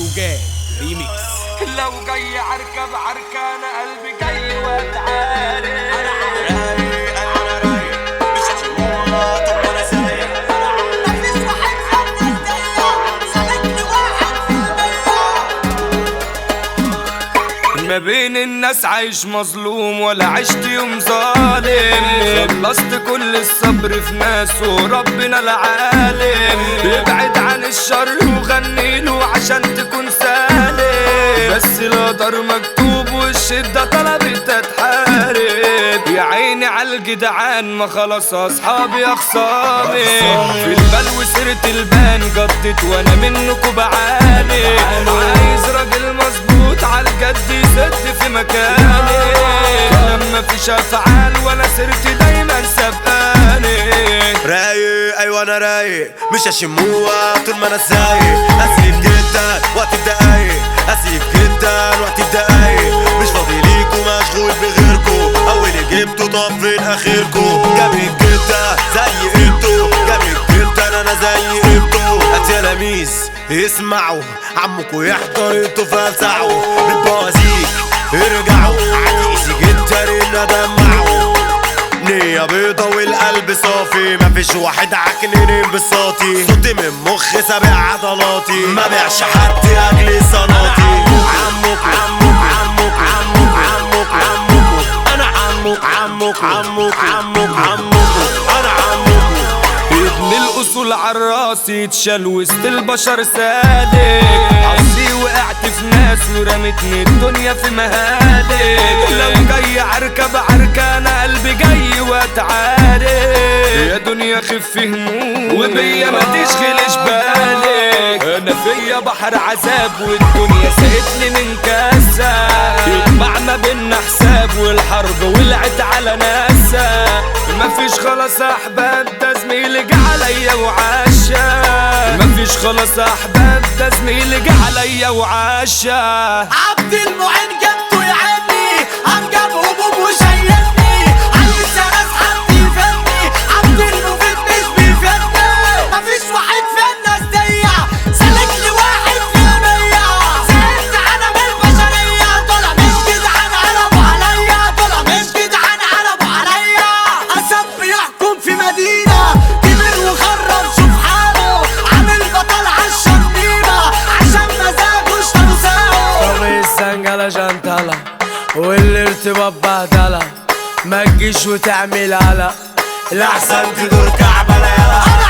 شوجان ريميكس. لو جاي اركب عركانة قلبي جاي واتعارك. انا رايق انا رايق مش هتشوفوها طول ما انا سايق. مفيش واحد في الناس دي سالكني 1%. ما بين الناس عايش مظلوم ولا عشت يوم ظالم. خلصت كل الصبر في ناس وربنا العالم. ابعد عن الشر وغنيله عشان تكون سالم. بس القدر مكتوب والشدة طلبت تتحارب. يا عيني عالجدعان ما خلاص اصحابي اخصامي. في البلو سيرة البان جدت وانا منكم بعاني. عايز راجل مظبوط عالجد يسد في مكاني. لما فيش افعال وانا سيرتي دايما سبقاني. رايق ايوه انا رايق مش هشموها طول ما انا سايق. اسيف جدا وقت الدقايق اسيف جدا وقت الدقايق. مش فاضي ليكوا مشغول بغيركوا. اول جبتوا طب فين اخركوا. جامد جدا زي انتوا جامد جدا انا زي انتوا. التلاميذ اسمعوا عمكوا يحضر انتوا فلسعوا. بالبوازيك ارجعوا عادي ايزي جدا ان دمعوا. نية بيضة والقلب صافي مفيش واحد عكنين انبساطي. صوتي من مخ سابق عضلاتي ما بيعش حد اجل صلاتي. عمك عمك عمك عمك عمك عمك انا عمك عمك عمك عمك عمك انا عمك. ابن الاصول عالراس يتشال وسط البشر سالك. عصي وقعت في ناس ورمتني الدنيا في مهالك. لو جاي اركب عركانة قلبي جاي واتعارك. يا دنيا خف هموم وبيا ما تشغلش بالك. انا فيا بحر عذاب والدنيا سقتني من كاسة. يجمع ما بينا حساب والحرب ولعت على ناسا. مفيش خلاص احباب ده زميلي جه عليا وعاشا. مفيش خلاص احباب ده زميلي جه عليا وعاشا. عبد المعين جبته يعيني قام جاب هبوب وشيلني. عايز ناس حد يفني عبد المفيد مش بيفني. مفيش واحد في الناس دي سالكني 1%. زهقت انا من البشرية دول مش جدعان قلبوا عليا. دول مش جدعان قلبوا عليا. قسم بيحكم في مدينة كبر وخرب شوف حاله. عامل بطل عالشرنيمة عشان مزاجه اشتروا ساعه. طب السنجلة جنتلة والارتباط بهدلة. ما تجيش وتعمل قلق الاحسن تدور كعبلة يلا.